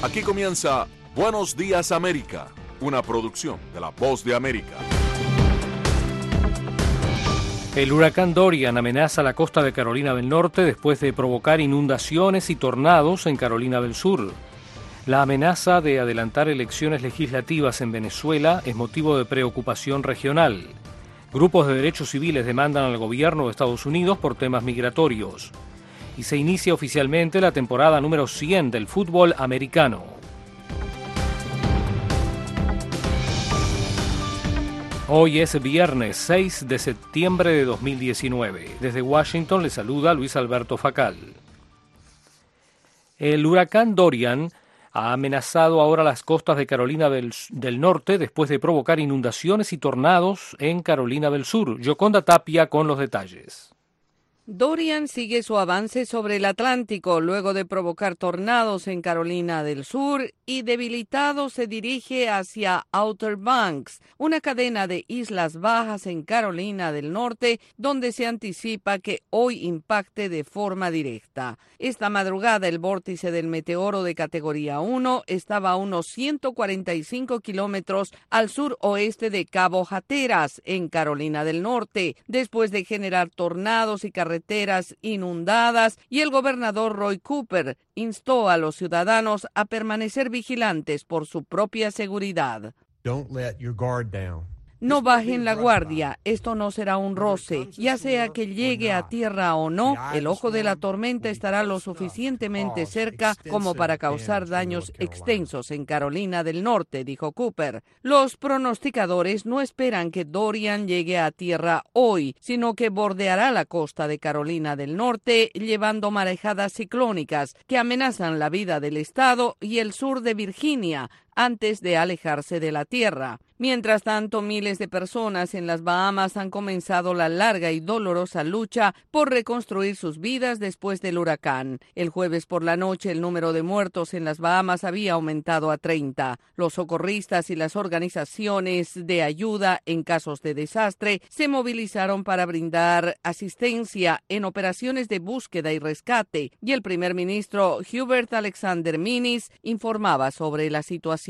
Aquí comienza Buenos Días América, una producción de La Voz de América. El huracán Dorian amenaza la costa de Carolina del Norte después de provocar inundaciones y tornados en Carolina del Sur. La amenaza de adelantar elecciones legislativas en Venezuela es motivo de preocupación regional. Grupos de derechos civiles demandan al gobierno de Estados Unidos por temas migratorios. Y se inicia oficialmente la temporada número 100 del fútbol americano. Hoy es viernes 6 de septiembre de 2019. Desde Washington le saluda Luis Alberto Facal. El huracán Dorian ha amenazado ahora las costas de Carolina del Norte después de provocar inundaciones y tornados en Carolina del Sur. Yoconda Tapia con los detalles. Dorian sigue su avance sobre el Atlántico luego de provocar tornados en Carolina del Sur y debilitado se dirige hacia Outer Banks, una cadena de islas bajas en Carolina del Norte, donde se anticipa que hoy impacte de forma directa. Esta madrugada el vórtice del meteoro de categoría 1 estaba a unos 145 kilómetros al suroeste de Cabo Hatteras, en Carolina del Norte, después de generar tornados y carreteras inundadas, y el gobernador Roy Cooper instó a los ciudadanos a permanecer vigilantes por su propia seguridad. No bajen la guardia, esto no será un roce, ya sea que llegue a tierra o no, el ojo de la tormenta estará lo suficientemente cerca como para causar daños extensos en Carolina del Norte, dijo Cooper. Los pronosticadores no esperan que Dorian llegue a tierra hoy, sino que bordeará la costa de Carolina del Norte, llevando marejadas ciclónicas que amenazan la vida del estado y el sur de Virginia, antes de alejarse de la tierra. Mientras tanto, miles de personas en las Bahamas han comenzado la larga y dolorosa lucha por reconstruir sus vidas después del huracán. El jueves por la noche, el número de muertos en las Bahamas había aumentado a 30. Los socorristas y las organizaciones de ayuda en casos de desastre se movilizaron para brindar asistencia en operaciones de búsqueda y rescate, y el primer ministro Hubert Alexander Minnis informaba sobre la situación.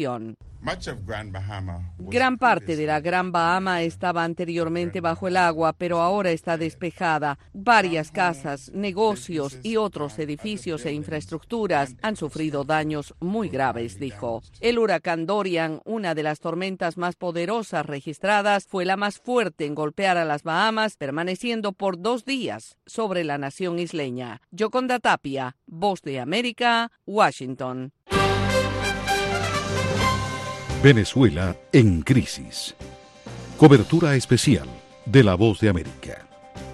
Gran parte de la Gran Bahama estaba anteriormente bajo el agua, pero ahora está despejada. Varias casas, negocios y otros edificios e infraestructuras han sufrido daños muy graves, dijo. El huracán Dorian, una de las tormentas más poderosas registradas, fue la más fuerte en golpear a las Bahamas, permaneciendo por 2 días sobre la nación isleña. Yoconda Tapia, Voz de América, Washington. Venezuela en crisis. Cobertura especial de La Voz de América.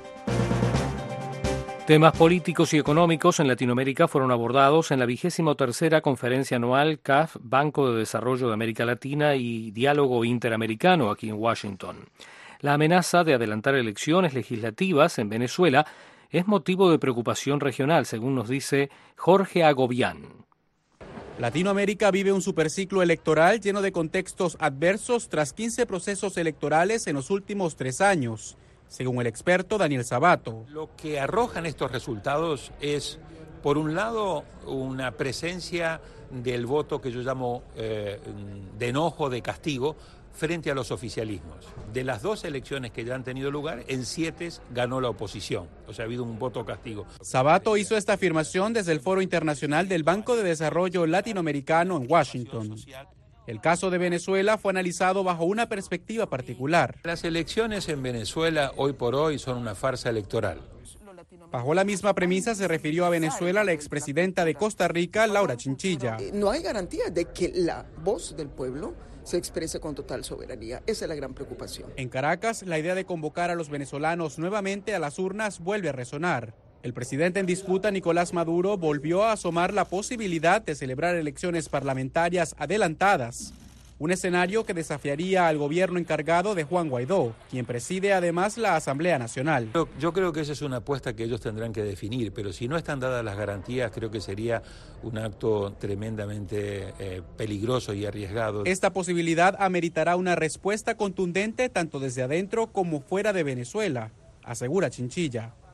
Temas políticos y económicos en Latinoamérica fueron abordados en la 23ª Conferencia Anual CAF, Banco de Desarrollo de América Latina y Diálogo Interamericano aquí en Washington. La amenaza de adelantar elecciones legislativas en Venezuela es motivo de preocupación regional, según nos dice Jorge Agobián. Latinoamérica vive un superciclo electoral lleno de contextos adversos tras 15 procesos electorales en los últimos 3 años, según el experto Daniel Sabato. Lo que arrojan estos resultados es, por un lado, una presencia del voto que yo llamo de enojo, de castigo, frente a los oficialismos. De las 2 elecciones que ya han tenido lugar, en 7 ganó la oposición. O sea, ha habido un voto castigo. Sabato hizo esta afirmación desde el Foro Internacional del Banco de Desarrollo Latinoamericano en Washington. El caso de Venezuela fue analizado bajo una perspectiva particular. Las elecciones en Venezuela, hoy por hoy, son una farsa electoral. Bajo la misma premisa se refirió a Venezuela la expresidenta de Costa Rica, Laura Chinchilla. No hay garantía de que la voz del pueblo se exprese con total soberanía. Esa es la gran preocupación. En Caracas, la idea de convocar a los venezolanos nuevamente a las urnas vuelve a resonar. El presidente en disputa, Nicolás Maduro, volvió a asomar la posibilidad de celebrar elecciones parlamentarias adelantadas, un escenario que desafiaría al gobierno encargado de Juan Guaidó, quien preside además la Asamblea Nacional. Yo creo que esa es una apuesta que ellos tendrán que definir, pero si no están dadas las garantías, creo que sería un acto tremendamente peligroso y arriesgado. Esta posibilidad ameritará una respuesta contundente tanto desde adentro como fuera de Venezuela, asegura Chinchilla.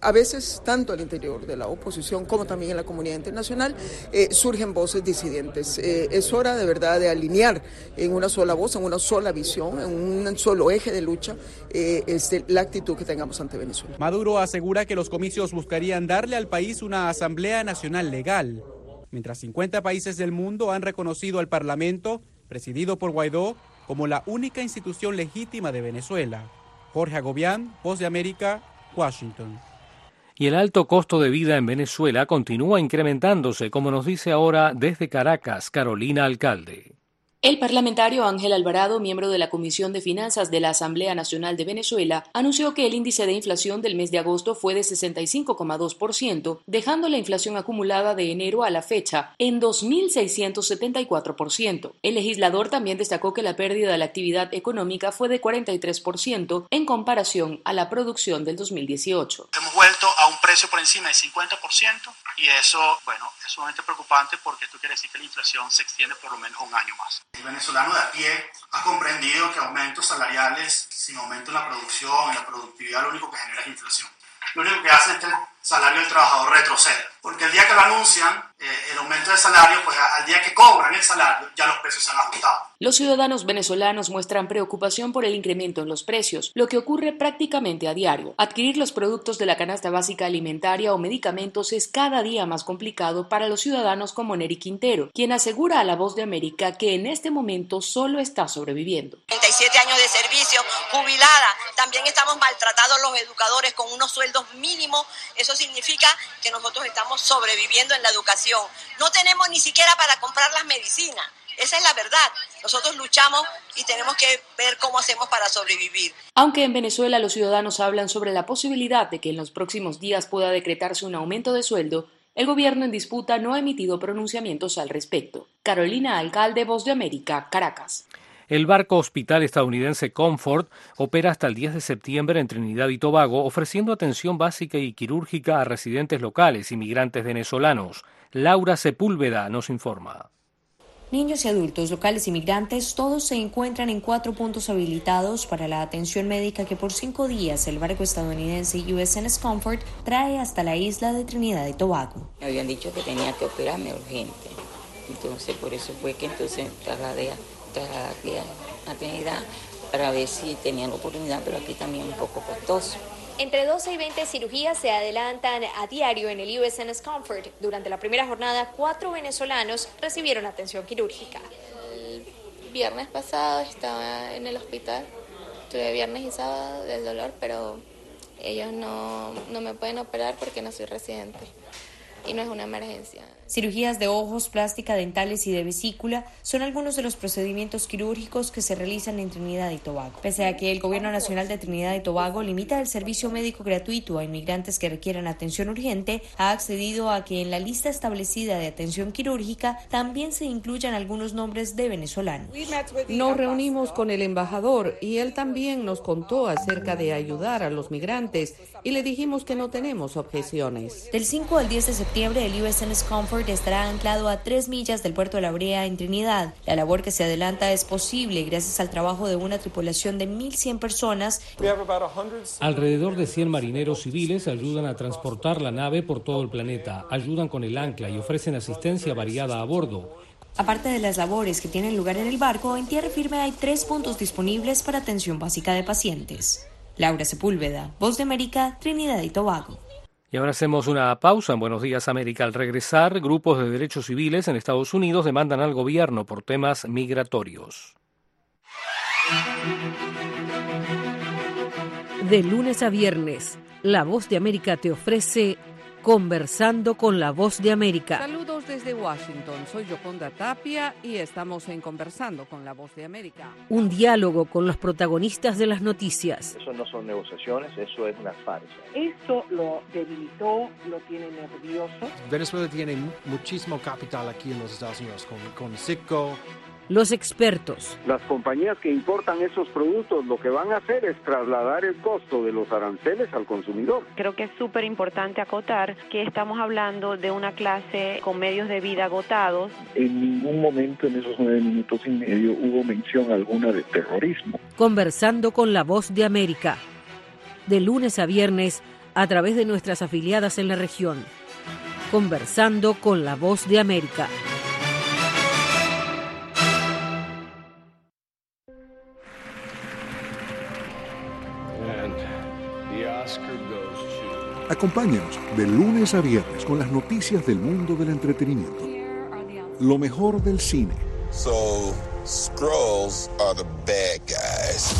a veces tanto al interior de la oposición como también en la comunidad internacional surgen voces disidentes. Es hora de verdad de alinear en una sola voz, en una sola visión, en un solo eje de lucha la actitud que tengamos ante Venezuela. Maduro asegura que los comicios buscarían darle al país una Asamblea Nacional legal, mientras 50 países del mundo han reconocido al Parlamento, presidido por Guaidó, como la única institución legítima de Venezuela. Jorge Agobián, Voz de América, Washington. Y el alto costo de vida en Venezuela continúa incrementándose, como nos dice ahora desde Caracas, Carolina Alcalde. El parlamentario Ángel Alvarado, miembro de la Comisión de Finanzas de la Asamblea Nacional de Venezuela, anunció que el índice de inflación del mes de agosto fue de 65,2%, dejando la inflación acumulada de enero a la fecha en 2.674%. El legislador también destacó que la pérdida de la actividad económica fue de 43% en comparación a la producción del 2018. Hemos vuelto a un precio por encima del 50% y eso, es sumamente preocupante porque esto quiere decir que la inflación se extiende por lo menos un año más. El venezolano de a pie ha comprendido que aumentos salariales sin aumento en la producción, en la productividad, lo único que genera es inflación. Lo único que hace es que el salario del trabajador retroceda, porque el día que lo anuncian, el aumento de salario, pues al día que cobran el salario, ya los precios se han ajustado. Los ciudadanos venezolanos muestran preocupación por el incremento en los precios, lo que ocurre prácticamente a diario. Adquirir los productos de la canasta básica alimentaria o medicamentos es cada día más complicado para los ciudadanos como Neri Quintero, quien asegura a La Voz de América que en este momento solo está sobreviviendo. 37 años de servicio, jubilada, también estamos maltratados los educadores con unos sueldos mínimos. Eso significa que nosotros estamos sobreviviendo en la educación. No tenemos ni siquiera para comprar las medicinas. Esa es la verdad. Nosotros luchamos y tenemos que ver cómo hacemos para sobrevivir. Aunque en Venezuela los ciudadanos hablan sobre la posibilidad de que en los próximos días pueda decretarse un aumento de sueldo, el gobierno en disputa no ha emitido pronunciamientos al respecto. Carolina Alcalde, Voz de América, Caracas. El barco hospital estadounidense Comfort opera hasta el 10 de septiembre en Trinidad y Tobago, ofreciendo atención básica y quirúrgica a residentes locales y migrantes venezolanos. Laura Sepúlveda nos informa. Niños y adultos, locales y migrantes, todos se encuentran en 4 puntos habilitados para la atención médica que por 5 días el barco estadounidense USNS Comfort trae hasta la isla de Trinidad y Tobago. Me habían dicho que tenía que operarme urgente, entonces por eso fue que trasladé a Trinidad para ver si tenían oportunidad, pero aquí también un poco costoso. Entre 12 y 20 cirugías se adelantan a diario en el USNS Comfort. Durante la primera jornada, 4 venezolanos recibieron atención quirúrgica. El viernes pasado estaba en el hospital. Tuve viernes y sábado del dolor, pero ellos no me pueden operar porque no soy residente y no es una emergencia. Cirugías de ojos, plástica, dentales y de vesícula son algunos de los procedimientos quirúrgicos que se realizan en Trinidad y Tobago. Pese a que el Gobierno Nacional de Trinidad y Tobago limita el servicio médico gratuito a inmigrantes que requieran atención urgente, ha accedido a que en la lista establecida de atención quirúrgica también se incluyan algunos nombres de venezolanos. Nos reunimos con el embajador y él también nos contó acerca de ayudar a los migrantes y le dijimos que no tenemos objeciones. Del 5 al 10 de septiembre, el USNS Comfort estará anclado a 3 millas del puerto de La Brea en Trinidad. La labor que se adelanta es posible gracias al trabajo de una tripulación de 1.100 personas. Alrededor de 100 marineros civiles ayudan a transportar la nave por todo el planeta, ayudan con el ancla y ofrecen asistencia variada a bordo. Aparte de las labores que tienen lugar en el barco, en tierra firme hay 3 puntos disponibles para atención básica de pacientes. Laura Sepúlveda, Voz de América, Trinidad y Tobago. Y ahora hacemos una pausa en Buenos Días América. Al regresar, grupos de derechos civiles en Estados Unidos demandan al gobierno por temas migratorios. De lunes a viernes, La Voz de América te ofrece Conversando con La Voz de América. Saludos desde Washington, soy Yoconda Tapia y estamos en Conversando con La Voz de América. Un diálogo con los protagonistas de las noticias. Eso no son negociaciones, eso es una farsa. Esto lo debilitó, lo tiene nervioso. Venezuela tiene muchísimo capital aquí en los Estados Unidos, con Citgo. Los expertos. Las compañías que importan esos productos lo que van a hacer es trasladar el costo de los aranceles al consumidor. Creo que es súper importante acotar que estamos hablando de una clase con medios de vida agotados. En ningún momento en esos 9 minutos y medio hubo mención alguna de terrorismo. Conversando con La Voz de América. De lunes a viernes a través de nuestras afiliadas en la región. Conversando con la Voz de América. Acompáñenos de lunes a viernes con las noticias del mundo del entretenimiento. Lo mejor del cine. So, Skrulls are the bad guys.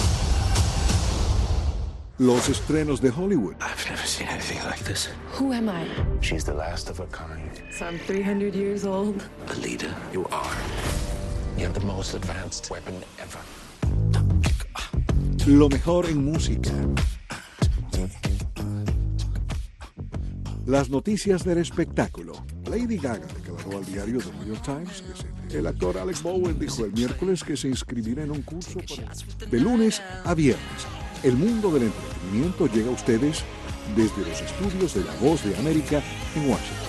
Los estrenos de Hollywood. I've never seen anything like this. Who am I? She's the last of her kind. So I'm 300 years old. The leader you are. You have the most advanced weapon ever. Lo mejor en música. Las noticias del espectáculo. Lady Gaga declaró al diario The New York Times que el actor Alec Bowen dijo el miércoles que se inscribirá en un curso de lunes a viernes. El mundo del entretenimiento llega a ustedes desde los estudios de La Voz de América en Washington.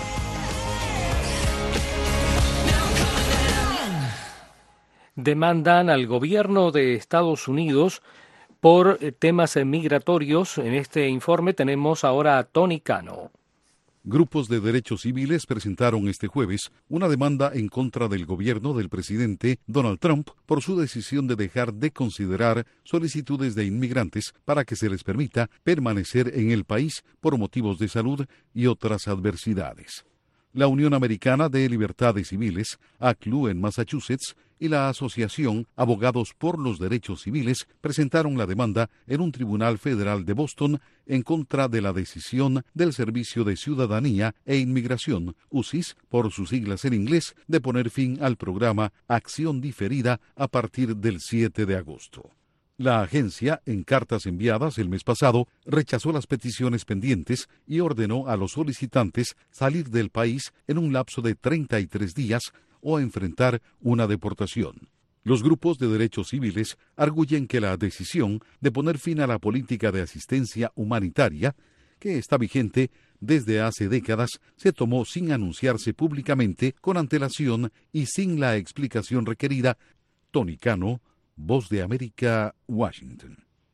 Demandan al gobierno de Estados Unidos por temas migratorios. En este informe tenemos ahora a Tony Cano. Grupos de derechos civiles presentaron este jueves una demanda en contra del gobierno del presidente Donald Trump por su decisión de dejar de considerar solicitudes de inmigrantes para que se les permita permanecer en el país por motivos de salud y otras adversidades. La Unión Americana de Libertades Civiles, ACLU en Massachusetts, y la Asociación Abogados por los Derechos Civiles presentaron la demanda en un tribunal federal de Boston en contra de la decisión del Servicio de Ciudadanía e Inmigración, USIS, por sus siglas en inglés, de poner fin al programa Acción Diferida a partir del 7 de agosto. La agencia, en cartas enviadas el mes pasado, rechazó las peticiones pendientes y ordenó a los solicitantes salir del país en un lapso de 33 días o enfrentar una deportación. Los grupos de derechos civiles arguyen que la decisión de poner fin a la política de asistencia humanitaria, que está vigente desde hace décadas, se tomó sin anunciarse públicamente, con antelación y sin la explicación requerida. Tony Cano, Voz de América, Washington.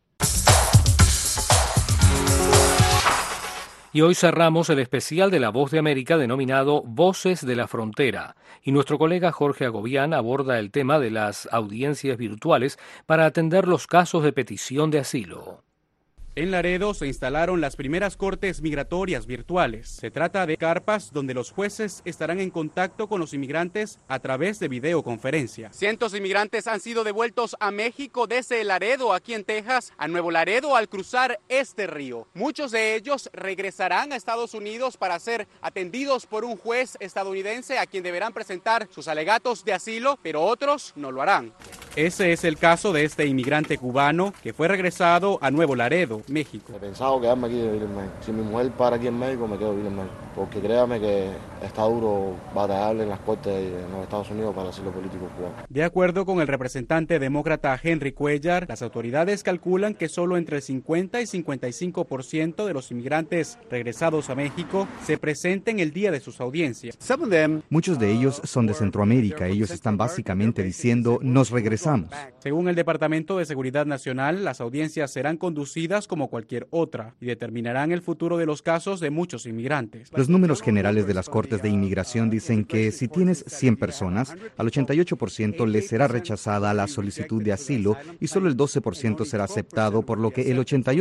Y hoy cerramos el especial de La Voz de América denominado Voces de la Frontera. Y nuestro colega Jorge Agobián aborda el tema de las audiencias virtuales para atender los casos de petición de asilo. En Laredo se instalaron las primeras cortes migratorias virtuales. Se trata de carpas donde los jueces estarán en contacto con los inmigrantes a través de videoconferencia. Cientos de inmigrantes han sido devueltos a México desde Laredo, aquí en Texas, a Nuevo Laredo al cruzar este río. Muchos de ellos regresarán a Estados Unidos para ser atendidos por un juez estadounidense a quien deberán presentar sus alegatos de asilo, pero otros no lo harán. Ese es el caso de este inmigrante cubano que fue regresado a Nuevo Laredo, México. He pensado quedarme aquí de vivir en México. Si mi mujer para aquí en México, me quedo vivir en México. Porque créame que está duro batallarle en las cortes de los Estados Unidos para asilo político cubano. De acuerdo con el representante demócrata Henry Cuellar, las autoridades calculan que solo entre el 50 y 55% de los inmigrantes regresados a México se presenten el día de sus audiencias. Muchos de ellos son de Centroamérica. Ellos están básicamente diciendo, nos regresamos. Según el Departamento de Seguridad Nacional, las audiencias serán conducidas como cualquier otra y determinarán el futuro de los casos de muchos inmigrantes. Los números generales de las Cortes de Inmigración dicen que si tienes 100 personas, al 88% les será rechazada la solicitud de asilo y solo el 12% será aceptado, por lo que el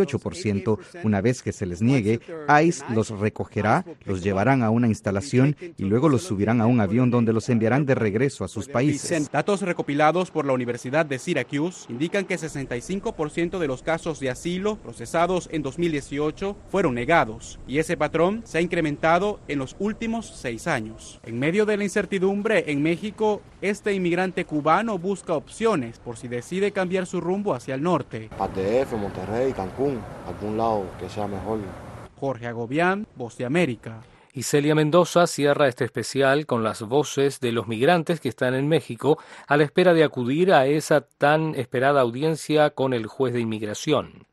88%, una vez que se les niegue, ICE los recogerá, los llevarán a una instalación y luego los subirán a un avión donde los enviarán de regreso a sus países. Datos recopilados por la Universidad de Syracuse indican que 65% de los casos de asilo procesados en 2018 fueron negados, y ese patrón se ha incrementado en los últimos 6 años. En medio de la incertidumbre en México, este inmigrante cubano busca opciones por si decide cambiar su rumbo hacia el norte. DF, Monterrey, Cancún, algún lado que sea mejor. Jorge Agobián, Voz de América. Y Celia Mendoza cierra este especial con las voces de los migrantes que están en México a la espera de acudir a esa tan esperada audiencia con el juez de inmigración.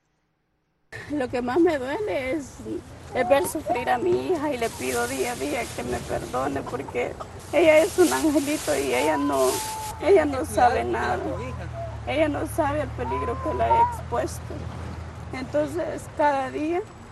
Lo que más me duele es ver sufrir a mi hija, y le pido día a día que me perdone porque ella es un angelito y ella no sabe nada. Ella no sabe el peligro que la he expuesto. Entonces cada día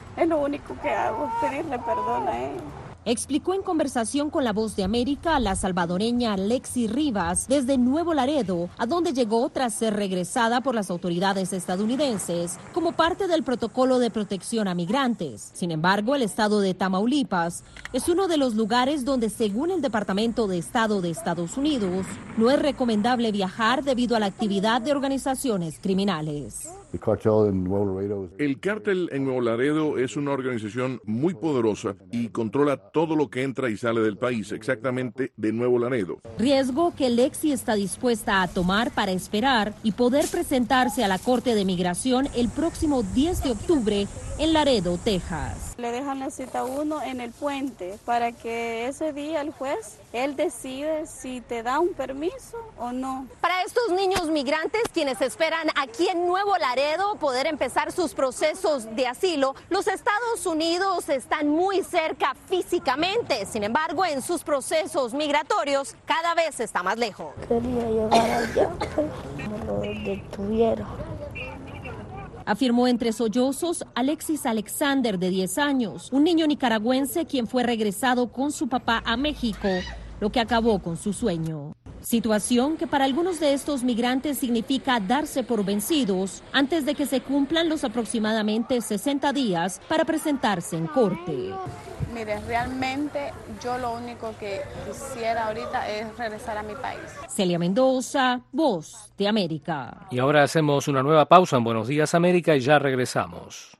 Es lo único que hago, pedirle perdón a ella. Explicó en conversación con La Voz de América a la salvadoreña Lexi Rivas desde Nuevo Laredo, a donde llegó tras ser regresada por las autoridades estadounidenses como parte del protocolo de protección a migrantes. Sin embargo, el estado de Tamaulipas es uno de los lugares donde, según el Departamento de Estado de Estados Unidos, no es recomendable viajar debido a la actividad de organizaciones criminales. El cártel en Nuevo Laredo es una organización muy poderosa y controla todo lo que entra y sale del país, exactamente de Nuevo Laredo. Riesgo que Lexi está dispuesta a tomar para esperar y poder presentarse a la Corte de Migración el próximo 10 de octubre en Laredo, Texas. Le dejan la cita a uno en el puente para que ese día el juez, él decide si te da un permiso o no. Para estos niños migrantes, quienes esperan aquí en Nuevo Laredo poder empezar sus procesos de asilo, los Estados Unidos están muy cerca físicamente. Sin embargo, en sus procesos migratorios, cada vez está más lejos. Quería llegar allá, pero me lo detuvieron. Afirmó entre sollozos Alexis Alexander, de 10 años, un niño nicaragüense quien fue regresado con su papá a México, lo que acabó con su sueño. Situación que para algunos de estos migrantes significa darse por vencidos antes de que se cumplan los aproximadamente 60 días para presentarse en corte. Mire, realmente yo lo único que quisiera ahorita es regresar a mi país. Celia Mendoza, Voz de América. Y ahora hacemos una nueva pausa en Buenos Días América y ya regresamos.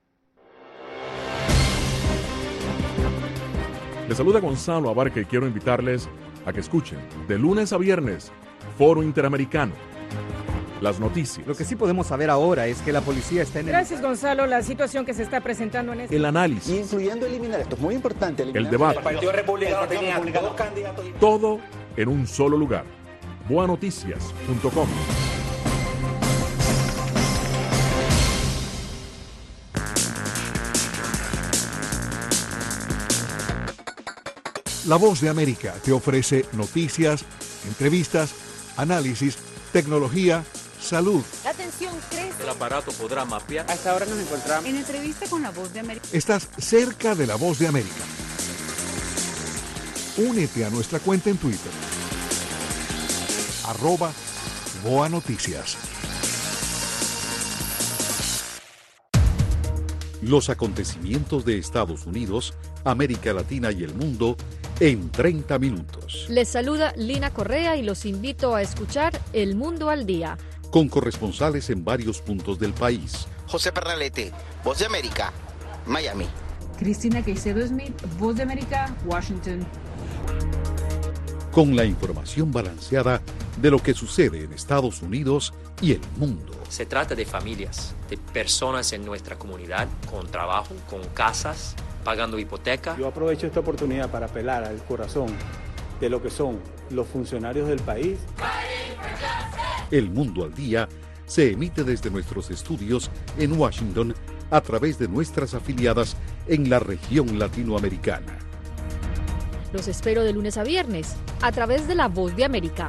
Les saluda Gonzalo Abarca y quiero invitarles a que escuchen de lunes a viernes Foro Interamericano. Las noticias. Lo que sí podemos saber ahora es que la policía está en Gracias, Gonzalo. La situación que se está presentando en este... El análisis. Incluyendo eliminar, esto es muy importante. El debate. El Partido Republicano tenía dos candidatos. Todo en un solo lugar. boanoticias.com. La Voz de América te ofrece noticias, entrevistas, análisis, tecnología, salud. La atención crece. El aparato podrá mapear. Hasta ahora nos encontramos en entrevista con La Voz de América. Estás cerca de La Voz de América. Únete a nuestra cuenta en Twitter. @BoaNoticias. Los acontecimientos de Estados Unidos, América Latina y el mundo en 30 minutos. Les saluda Lina Correa y los invito a escuchar El Mundo al Día. Con corresponsales en varios puntos del país. José Pernalete, Voz de América, Miami. Cristina Caicedo Smith, Voz de América, Washington. Con la información balanceada de lo que sucede en Estados Unidos y el mundo. Se trata de familias, de personas en nuestra comunidad, con trabajo, con casas, pagando hipoteca. Yo aprovecho esta oportunidad para apelar al corazón de lo que son los funcionarios del país. El Mundo al Día se emite desde nuestros estudios en Washington a través de nuestras afiliadas en la región latinoamericana. Los espero de lunes a viernes a través de La Voz de América.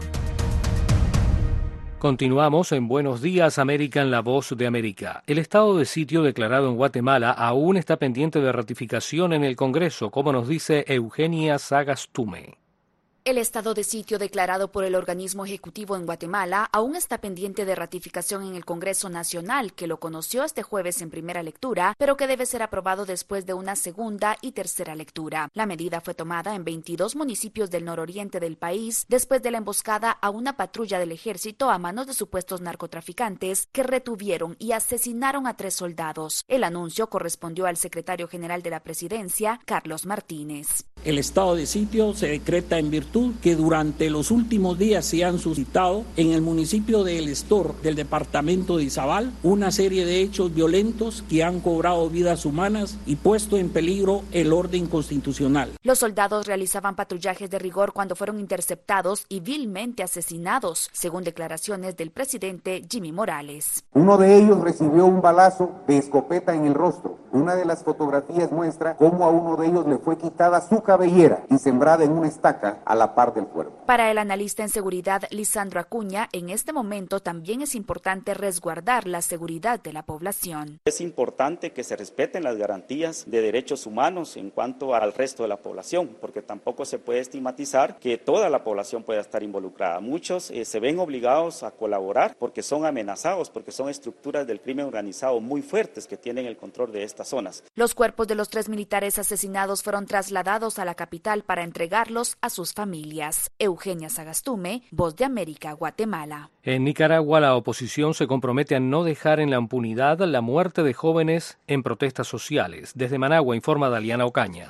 Continuamos en Buenos Días América en La Voz de América. El estado de sitio declarado en Guatemala aún está pendiente de ratificación en el Congreso, como nos dice Eugenia Sagastume. El estado de sitio declarado por el organismo ejecutivo en Guatemala aún está pendiente de ratificación en el Congreso Nacional, que lo conoció este jueves en primera lectura, pero que debe ser aprobado después de una segunda y tercera lectura. La medida fue tomada en 22 municipios del nororiente del país después de la emboscada a una patrulla del ejército a manos de supuestos narcotraficantes que retuvieron y asesinaron a 3 soldados. El anuncio correspondió al secretario general de la Presidencia, Carlos Martínez. El estado de sitio se decreta en virtud que durante los últimos días se han suscitado en el municipio de El Estor del departamento de Izabal una serie de hechos violentos que han cobrado vidas humanas y puesto en peligro el orden constitucional. Los soldados realizaban patrullajes de rigor cuando fueron interceptados y vilmente asesinados, según declaraciones del presidente Jimmy Morales. Uno de ellos recibió un balazo de escopeta en el rostro. Una de las fotografías muestra cómo a uno de ellos le fue quitada su cabeza cabellera y sembrada en una estaca a la par del cuerpo. Para el analista en seguridad Lisandro Acuña, en este momento también es importante resguardar la seguridad de la población. Es importante que se respeten las garantías de derechos humanos en cuanto al resto de la población, porque tampoco se puede estigmatizar que toda la población pueda estar involucrada. Muchos se ven obligados a colaborar porque son amenazados, porque son estructuras del crimen organizado muy fuertes que tienen el control de estas zonas. Los cuerpos de los 3 militares asesinados fueron trasladados a la capital para entregarlos a sus familias. Eugenia Sagastume, Voz de América, Guatemala. En Nicaragua, la oposición se compromete a no dejar en la impunidad la muerte de jóvenes en protestas sociales. Desde Managua informa Daliana Ocaña.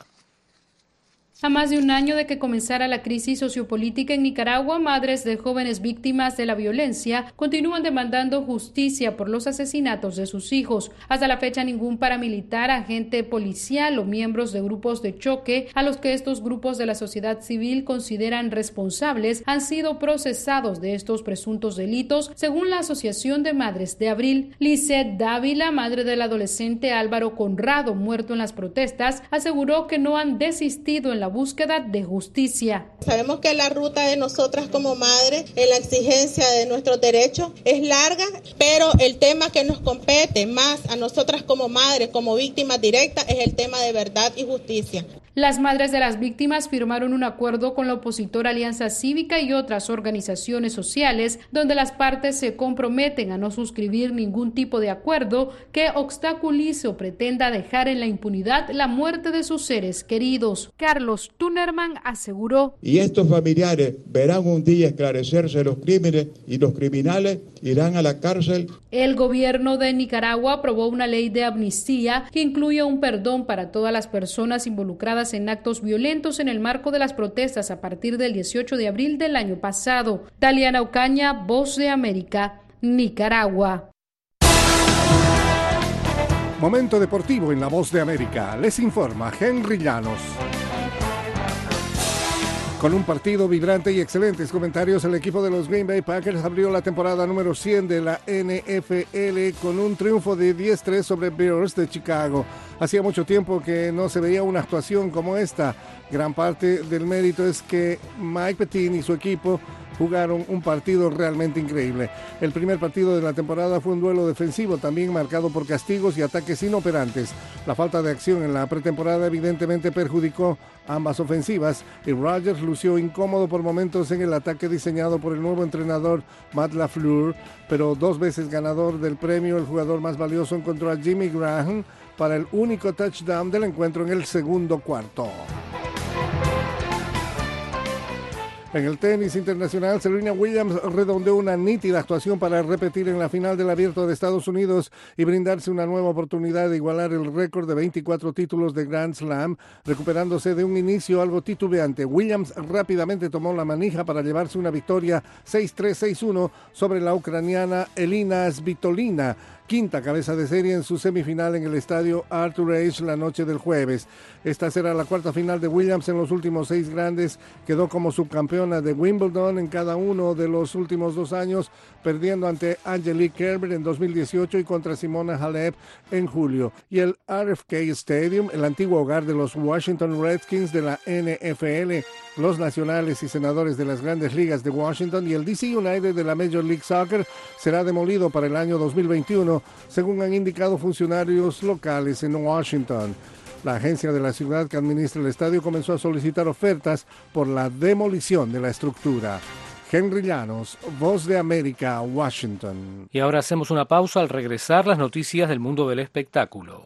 A más de un año de que comenzara la crisis sociopolítica en Nicaragua, madres de jóvenes víctimas de la violencia continúan demandando justicia por los asesinatos de sus hijos. Hasta la fecha, ningún paramilitar, agente policial o miembros de grupos de choque a los que estos grupos de la sociedad civil consideran responsables han sido procesados de estos presuntos delitos, según la Asociación de Madres de Abril. Lisette Dávila, madre del adolescente Álvaro Conrado, muerto en las protestas, aseguró que no han desistido en la búsqueda de justicia. Sabemos que la ruta de nosotras como madres en la exigencia de nuestros derechos es larga, pero el tema que nos compete más a nosotras como madres, como víctimas directas, es el tema de verdad y justicia. Las madres de las víctimas firmaron un acuerdo con la opositora Alianza Cívica y otras organizaciones sociales, donde las partes se comprometen a no suscribir ningún tipo de acuerdo que obstaculice o pretenda dejar en la impunidad la muerte de sus seres queridos. Carlos Tunerman aseguró: y estos familiares verán un día esclarecerse los crímenes y los criminales irán a la cárcel. El gobierno de Nicaragua aprobó una ley de amnistía que incluye un perdón para todas las personas involucradas en actos violentos en el marco de las protestas a partir del 18 de abril del año pasado. Daliana Ocaña, Voz de América, Nicaragua. Momento deportivo en la Voz de América. Les informa Henry Llanos. Con un partido vibrante y excelentes comentarios, el equipo de los Green Bay Packers abrió la temporada número 100 de la NFL con un triunfo de 10-3 sobre Bears de Chicago. Hacía mucho tiempo que no se veía una actuación como esta. Gran parte del mérito es que Mike Pettine y su equipo jugaron un partido realmente increíble. El primer partido de la temporada fue un duelo defensivo, también marcado por castigos y ataques inoperantes. La falta de acción en la pretemporada evidentemente perjudicó ambas ofensivas y Rodgers lució incómodo por momentos en el ataque diseñado por el nuevo entrenador Matt LaFleur, pero 2 veces ganador del premio, el jugador más valioso, encontró a Jimmy Graham para el único touchdown del encuentro en el segundo cuarto. En el tenis internacional, Serena Williams redondeó una nítida actuación para repetir en la final del Abierto de Estados Unidos y brindarse una nueva oportunidad de igualar el récord de 24 títulos de Grand Slam, recuperándose de un inicio algo titubeante. Williams rápidamente tomó la manija para llevarse una victoria 6-3, 6-1 sobre la ucraniana Elina Svitolina, quinta cabeza de serie en su semifinal en el estadio Arthur Ashe la noche del jueves. Esta será la cuarta final de Williams en los últimos 6 grandes. Quedó como subcampeona de Wimbledon en cada uno de los últimos 2 años, perdiendo ante Angelique Kerber en 2018 y contra Simona Halep en julio. Y el RFK Stadium, el antiguo hogar de los Washington Redskins de la NFL, los nacionales y senadores de las grandes ligas de Washington y el DC United de la Major League Soccer, será demolido para el año 2021, según han indicado funcionarios locales en Washington. La agencia de la ciudad que administra el estadio comenzó a solicitar ofertas por la demolición de la estructura. Henry Llanos, Voz de América, Washington. Y ahora hacemos una pausa. Al regresar, las noticias del mundo del espectáculo.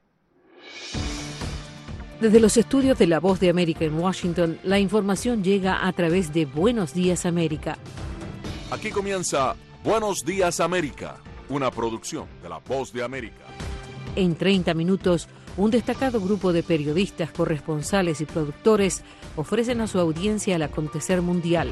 Desde los estudios de La Voz de América en Washington, la información llega a través de Buenos Días América. Aquí comienza Buenos Días América, una producción de La Voz de América. En 30 minutos, un destacado grupo de periodistas, corresponsales y productores ofrecen a su audiencia el acontecer mundial.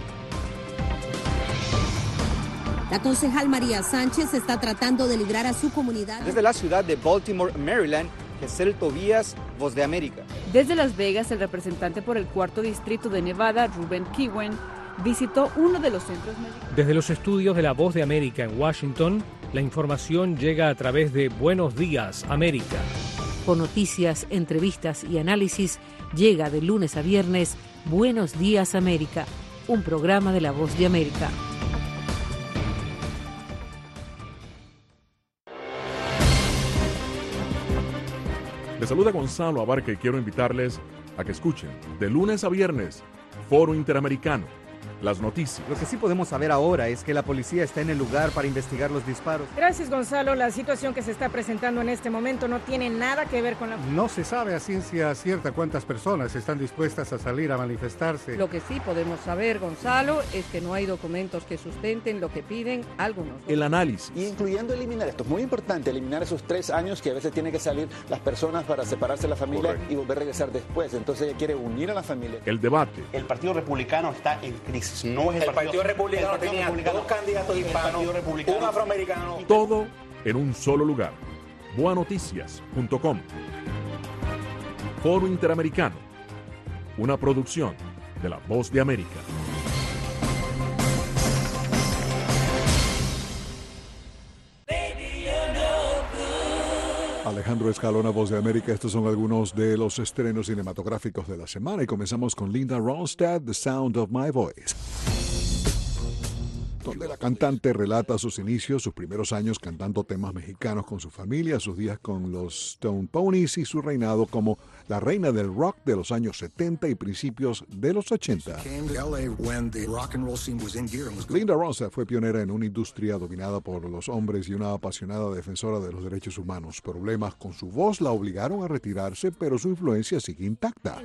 La concejal María Sánchez está tratando de librar a su comunidad. Desde la ciudad de Baltimore, Maryland, Gesel Tobías, Voz de América. Desde Las Vegas, el representante por el 4º distrito de Nevada, Ruben Kiwen, visitó uno de los centros médicos. Desde los estudios de La Voz de América en Washington, la información llega a través de Buenos Días América. Con noticias, entrevistas y análisis, llega de lunes a viernes Buenos Días América, un programa de La Voz de América. Les saluda Gonzalo Abarca y quiero invitarles a que escuchen de lunes a viernes Foro Interamericano, las noticias. Lo que sí podemos saber ahora es que la policía está en el lugar para investigar los disparos. Gracias, Gonzalo. La situación que se está presentando en este momento no tiene nada que ver con la... No se sabe a ciencia cierta cuántas personas están dispuestas a salir a manifestarse. Lo que sí podemos saber, Gonzalo, es que no hay documentos que sustenten lo que piden algunos. El análisis. Y incluyendo eliminar, esto es muy importante, eliminar esos 3 años que a veces tienen que salir las personas para separarse de la familia. Correcto. Y volver a regresar después. Entonces ella quiere unir a la familia. El debate. El Partido Republicano está en crisis. No es el Partido Republicano tenía 2 candidatos hispanos, un afroamericano. Todo en un solo lugar. boanoticias.com. Foro Interamericano, una producción de La Voz de América. Alejandro Escalona, Voz de América. Estos son algunos de los estrenos cinematográficos de la semana y comenzamos con Linda Ronstadt, The Sound of My Voice, donde la cantante relata sus inicios, sus primeros años cantando temas mexicanos con su familia, sus días con los Stone Ponies y su reinado como la reina del rock de los años 70 y principios de los 80. Linda Ronstadt fue pionera en una industria dominada por los hombres y una apasionada defensora de los derechos humanos. Problemas con su voz la obligaron a retirarse, pero su influencia sigue intacta.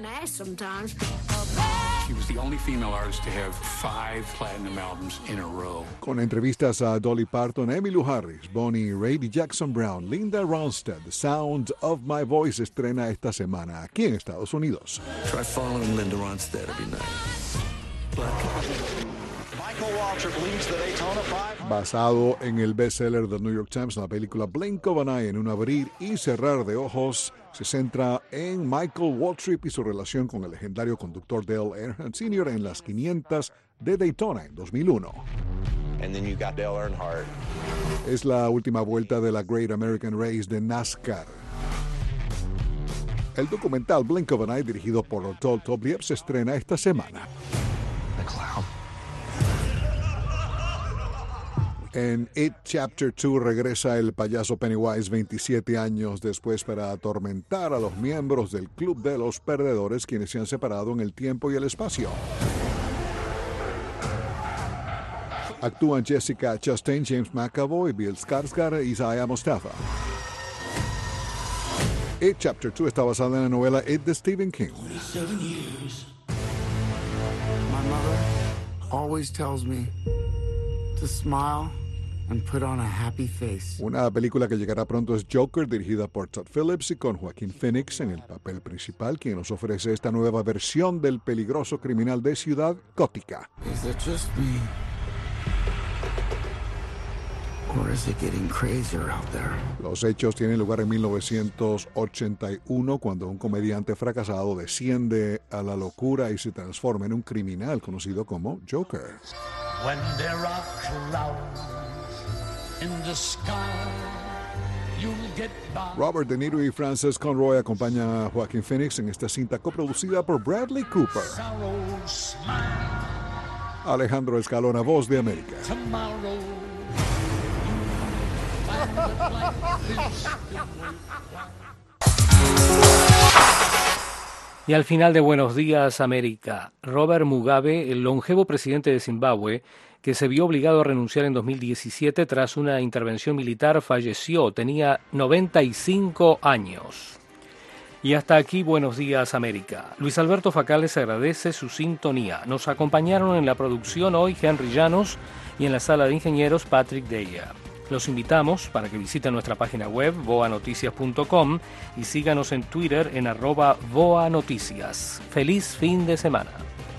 She was the only female artist to have 5 platinum albums in a row. Con entrevistas a Dolly Parton, Emmylou Harris, Bonnie Raitt y Jackson Brown, Linda Ronstadt, The Sound of My Voice, estrena esta semana aquí en Estados Unidos. Try following Linda Ronstadt every night. Basado en el bestseller del New York Times, la película Blink of an Eye, en un abrir y cerrar de ojos, se centra en Michael Waltrip y su relación con el legendario conductor Dale Earnhardt Sr. en las 500 de Daytona en 2001. And then you got Dale Earnhardt. Es la última vuelta de la Great American Race de NASCAR. El documental Blink of an Eye, dirigido por Todd Tobliev, se estrena esta semana. En It Chapter 2 regresa el payaso Pennywise 27 años después para atormentar a los miembros del Club de los Perdedores, quienes se han separado en el tiempo y el espacio. Actúan Jessica Chastain, James McAvoy, Bill Skarsgård y Isaiah Mustafa. It Chapter 2 está basada en la novela It de Stephen King. 47 years. My mother always tells me to smile and put on a happy face. Una película que llegará pronto es Joker, dirigida por Todd Phillips y con Joaquin Phoenix en el papel principal, quien nos ofrece esta nueva versión del peligroso criminal de Ciudad Gótica. Is it just me? Or is it getting crazier out there? Los hechos tienen lugar en 1981, cuando un comediante fracasado desciende a la locura y se transforma en un criminal conocido como Joker. When there are clouds in the sky, you'll get by. Robert De Niro y Frances Conroy acompañan a Joaquin Phoenix en esta cinta coproducida por Bradley Cooper. Alejandro Escalona, Voz de América. Y al final de Buenos Días América, Robert Mugabe, el longevo presidente de Zimbabue, que se vio obligado a renunciar en 2017 tras una intervención militar, falleció. Tenía 95 años. Y hasta aquí Buenos Días América. Luis Alberto Facal les agradece su sintonía. Nos acompañaron en la producción hoy Henry Llanos y en la sala de ingenieros Patrick Deya. Los invitamos para que visiten nuestra página web boanoticias.com y síganos en Twitter en @boanoticias. ¡Feliz fin de semana!